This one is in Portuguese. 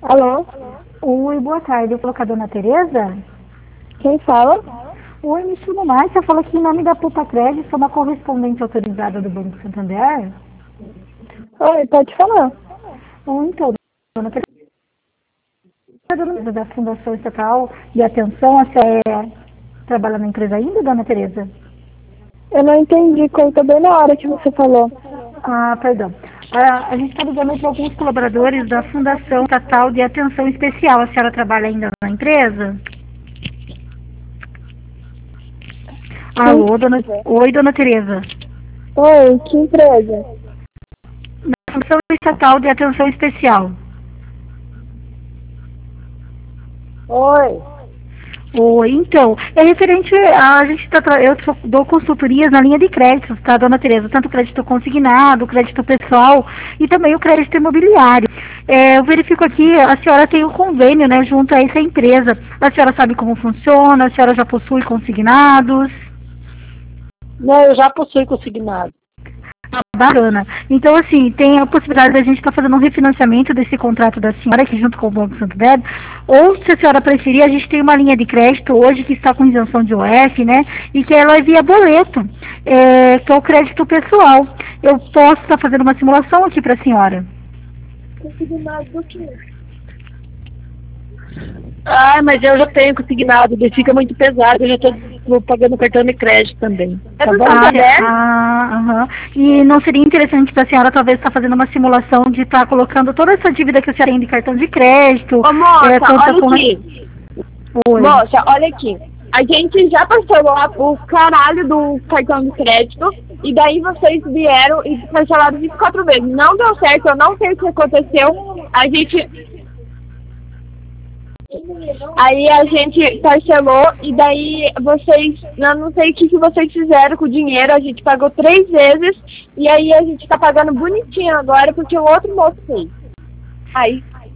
Alô? Oi, boa tarde. Eu falo com a dona Tereza? Quem fala? Oi, me chamo Márcia. Eu falo aqui em nome da Pupa Crédito, sou uma correspondente autorizada do Banco Santander. Oi, pode falar. Ou então, dona Tereza, da Fundação Estatal de Atenção, a senhora trabalha na empresa ainda, dona Tereza? Eu não entendi, cortou bem na hora que você falou. Ah, perdão. A gente está ligando para alguns colaboradores da Fundação Estatal de Atenção Especial. A senhora trabalha ainda na empresa? Alô, Oi, dona Tereza. Oi, que empresa? Na Fundação Estatal de Atenção Especial. Oi. Oi, então, é referente a gente eu dou consultorias na linha de créditos, tá, dona Tereza? Tanto crédito consignado, crédito pessoal e também o crédito imobiliário. Eu verifico aqui, a senhora tem um convênio, né, junto a essa empresa. A senhora sabe como funciona? A senhora já possui consignados? Não, eu já possuo consignado. Bacana. Então, assim, tem a possibilidade da gente estar fazendo um refinanciamento desse contrato da senhora aqui junto com o Banco Santander, ou se a senhora preferir, a gente tem uma linha de crédito hoje que está com isenção de OF, né, e que ela é via boleto, que é o crédito pessoal. Eu posso estar fazendo uma simulação aqui para a senhora. Consignado do quê? Ah, mas eu já tenho consignado, ele fica muito pesado, eu já estou pagando cartão de crédito também. É Tá do bom? aham. E não seria interessante para a senhora talvez estar fazendo uma simulação de estar colocando toda essa dívida que a senhora tem de cartão de crédito? Ô, moça, conta olha com... aqui. Oi. Moça, olha aqui. A gente já parcelou o caralho do cartão de crédito e daí vocês vieram e parcelaram 24 vezes. Não deu certo, eu não sei o que aconteceu. Aí a gente parcelou e daí vocês, eu não sei o que vocês fizeram com o dinheiro, a gente pagou 3 vezes e aí a gente tá pagando bonitinho agora porque o outro moço fez. Aí